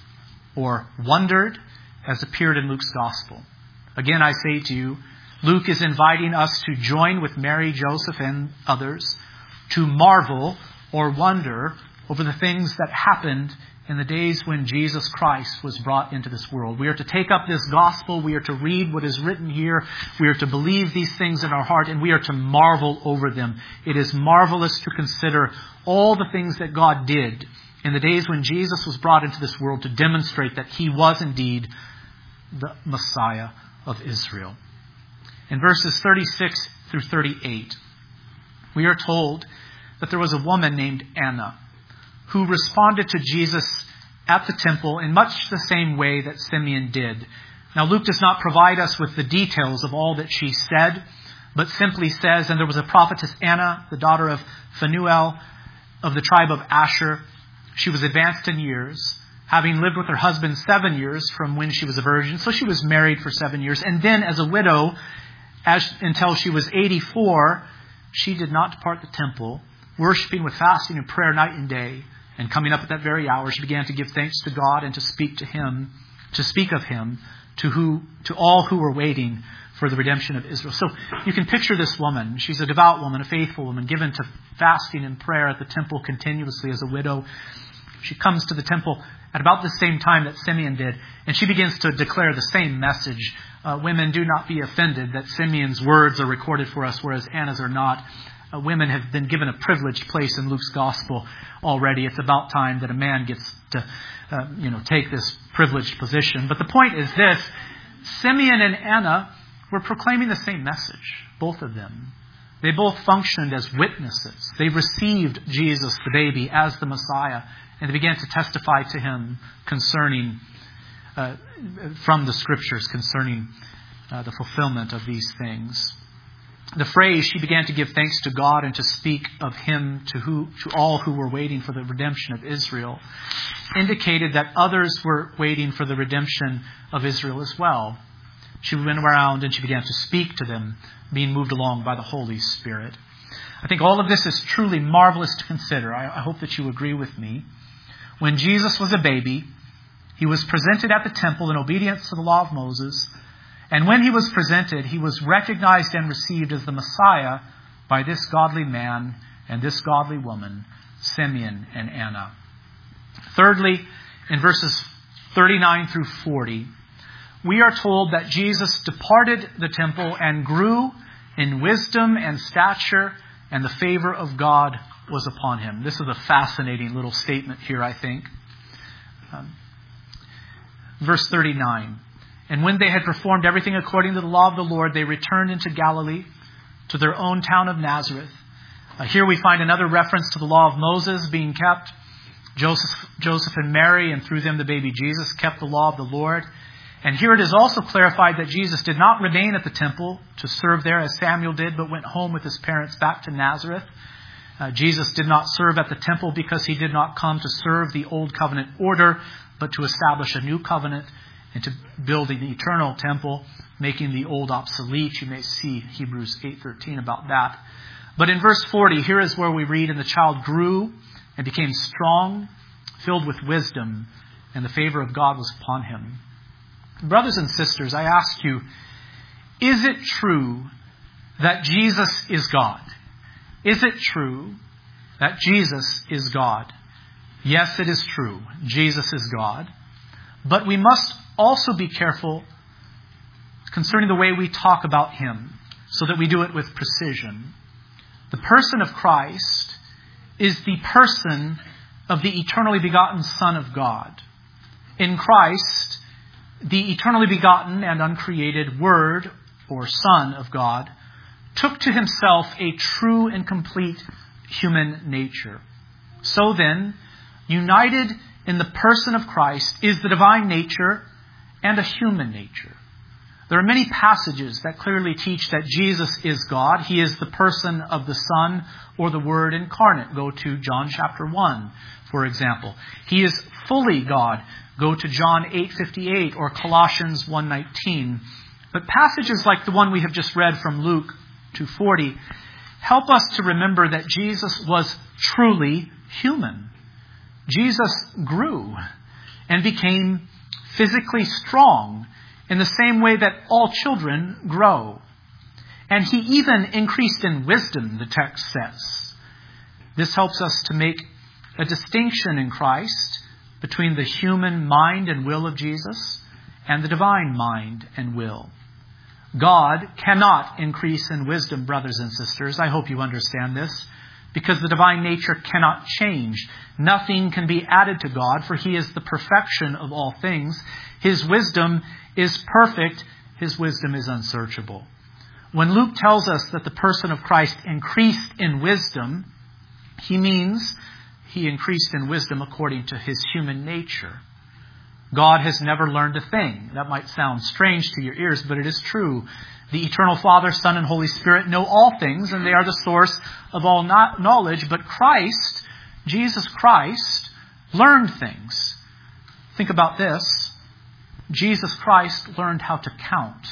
or wondered has appeared in Luke's gospel. Again, I say to you, Luke is inviting us to join with Mary, Joseph, and others to marvel or wonder over the things that happened in the days when Jesus Christ was brought into this world. We are to take up this gospel. We are to read what is written here. We are to believe these things in our heart, and we are to marvel over them. It is marvelous to consider all the things that God did in the days when Jesus was brought into this world to demonstrate that He was indeed the Messiah of Israel. In verses 36 through 38, we are told that there was a woman named Anna who responded to Jesus at the temple in much the same way that Simeon did. Now, Luke does not provide us with the details of all that she said, but simply says, "And there was a prophetess Anna, the daughter of Phanuel of the tribe of Asher. She was advanced in years, having lived with her husband 7 years from when she was a virgin." So she was married for 7 years. And then as a widow, until she was 84, she did not depart the temple, worshiping with fasting and prayer night and day. And coming up at that very hour, she began to give thanks to God and to speak of Him to all who were waiting for the redemption of Israel. So you can picture this woman. She's a devout woman, a faithful woman, given to fasting and prayer at the temple continuously as a widow. She comes to the temple at about the same time that Simeon did, and she begins to declare the same message. Women, do not be offended that Simeon's words are recorded for us, whereas Anna's are not. Women have been given a privileged place in Luke's gospel already. It's about time that a man gets to take this privileged position. But the point is this: Simeon and Anna were proclaiming the same message, both of them. They both functioned as witnesses. They received Jesus, the baby, as the Messiah, and they began to testify to Him concerning, from the Scriptures, concerning the fulfillment of these things. The phrase, she began to give thanks to God and to speak of Him to all who were waiting for the redemption of Israel, indicated that others were waiting for the redemption of Israel as well. She went around and she began to speak to them, being moved along by the Holy Spirit. I think all of this is truly marvelous to consider. I hope that you agree with me. When Jesus was a baby, He was presented at the temple in obedience to the law of Moses. And when He was presented, He was recognized and received as the Messiah by this godly man and this godly woman, Simeon and Anna. Thirdly, in verses 39 through 40, we are told that Jesus departed the temple and grew in wisdom and stature, and the favor of God was upon Him. This is a fascinating little statement here, I think. Verse 39. And when they had performed everything according to the law of the Lord, they returned into Galilee to their own town of Nazareth. Here we find another reference to the law of Moses being kept. Joseph and Mary, and through them the baby Jesus, kept the law of the Lord. And here it is also clarified that Jesus did not remain at the temple to serve there as Samuel did, but went home with his parents back to Nazareth. Jesus did not serve at the temple because He did not come to serve the old covenant order, but to establish a new covenant and to build an eternal temple, making the old obsolete. You may see Hebrews 8:13 about that. But in verse 40, here is where we read, and the child grew and became strong, filled with wisdom, and the favor of God was upon him. Brothers and sisters, I ask you, is it true that Jesus is God? Is it true that Jesus is God? Yes, it is true. Jesus is God. But we must also be careful concerning the way we talk about Him, so that we do it with precision. The person of Christ is the person of the eternally begotten Son of God. In Christ, the eternally begotten and uncreated Word, or Son of God, took to Himself a true and complete human nature. So then, united in the person of Christ is the divine nature and a human nature. There are many passages that clearly teach that Jesus is God. He is the person of the Son or the Word incarnate. Go to John chapter 1, for example. He is fully God. Go to John 8:58 or Colossians 1:19. But passages like the one we have just read from Luke 2:40 help us to remember that Jesus was truly human. Jesus grew and became physically strong in the same way that all children grow. And He even increased in wisdom, the text says. This helps us to make a distinction in Christ between the human mind and will of Jesus and the divine mind and will. God cannot increase in wisdom, brothers and sisters. I hope you understand this, because the divine nature cannot change. Nothing can be added to God, for He is the perfection of all things. His wisdom is perfect. His wisdom is unsearchable. When Luke tells us that the person of Christ increased in wisdom, he means He increased in wisdom according to His human nature. God has never learned a thing. That might sound strange to your ears, but it is true. The eternal Father, Son, and Holy Spirit know all things, and they are the source of all knowledge. But Christ, Jesus Christ, learned things. Think about this. Jesus Christ learned how to count.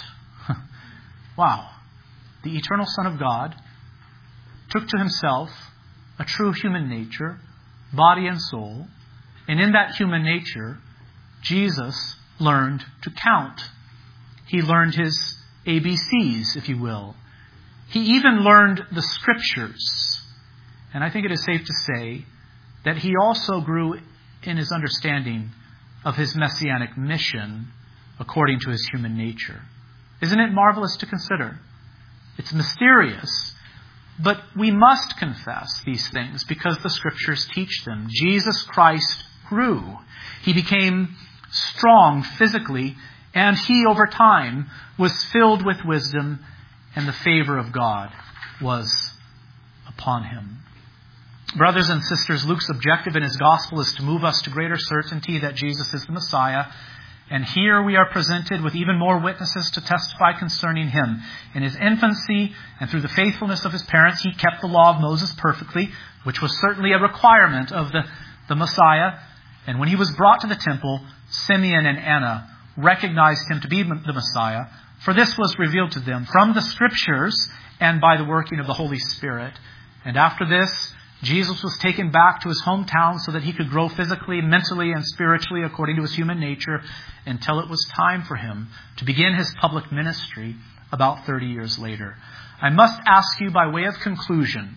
Wow. The eternal Son of God took to Himself a true human nature, body and soul, and in that human nature, Jesus learned to count. He learned His ABCs, if you will. He even learned the Scriptures. And I think it is safe to say that He also grew in His understanding of His messianic mission according to His human nature. Isn't it marvelous to consider? It's mysterious, but we must confess these things because the Scriptures teach them. Jesus Christ grew. He became strong physically, and He, over time, was filled with wisdom, and the favor of God was upon Him. Brothers and sisters, Luke's objective in his gospel is to move us to greater certainty that Jesus is the Messiah And here we are presented with even more witnesses to testify concerning him. In his infancy and through the faithfulness of his parents, he kept the law of Moses perfectly, which was certainly a requirement of the Messiah. And when he was brought to the temple, Simeon and Anna recognized him to be the Messiah, for this was revealed to them from the Scriptures and by the working of the Holy Spirit. And after this, Jesus was taken back to his hometown so that he could grow physically, mentally, and spiritually according to his human nature until it was time for him to begin his public ministry about 30 years later. I must ask you by way of conclusion,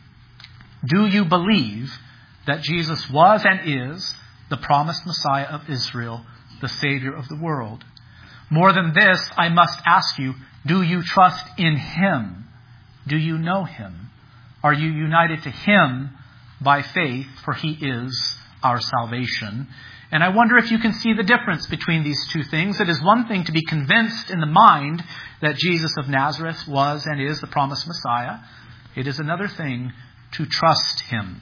do you believe that Jesus was and is the promised Messiah of Israel, the Savior of the world? More than this, I must ask you, do you trust in him? Do you know him? Are you united to him by faith, for he is our salvation? And I wonder if you can see the difference between these two things. It is one thing to be convinced in the mind that Jesus of Nazareth was and is the promised Messiah. It is another thing to trust him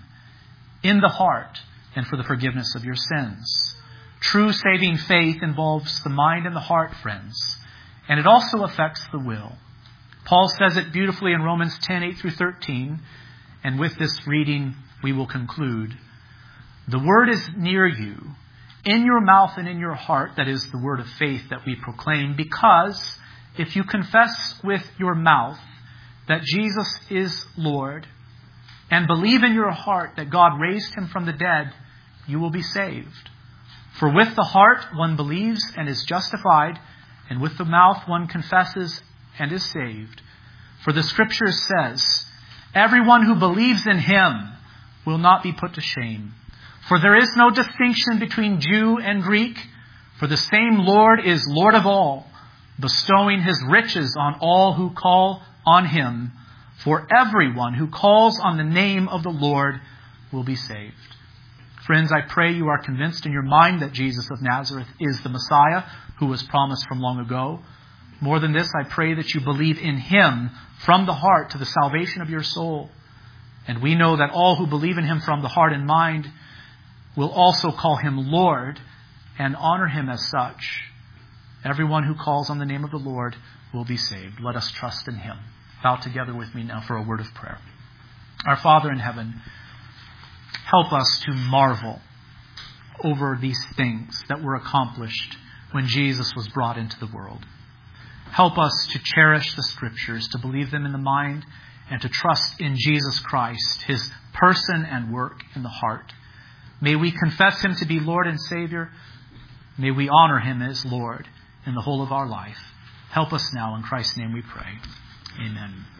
in the heart and for the forgiveness of your sins. True saving faith involves the mind and the heart, friends, and it also affects the will. Paul says it beautifully in Romans 10:8-13, and with this reading we will conclude. The word is near you, in your mouth and in your heart, that is the word of faith that we proclaim, because if you confess with your mouth that Jesus is Lord and believe in your heart that God raised him from the dead, you will be saved. For with the heart one believes and is justified, and with the mouth one confesses and is saved. For the Scripture says, everyone who believes in him will not be put to shame. For there is no distinction between Jew and Greek, for the same Lord is Lord of all, bestowing his riches on all who call on him. For everyone who calls on the name of the Lord will be saved. Friends, I pray you are convinced in your mind that Jesus of Nazareth is the Messiah who was promised from long ago. More than this, I pray that you believe in him from the heart to the salvation of your soul. And we know that all who believe in him from the heart and mind will also call him Lord and honor him as such. Everyone who calls on the name of the Lord will be saved. Let us trust in him. Bow together with me now for a word of prayer. Our Father in heaven, help us to marvel over these things that were accomplished when Jesus was brought into the world. Help us to cherish the Scriptures, to believe them in the mind, and to trust in Jesus Christ, his person and work in the heart. May we confess him to be Lord and Savior. May we honor him as Lord in the whole of our life. Help us now, in Christ's name we pray. Amen.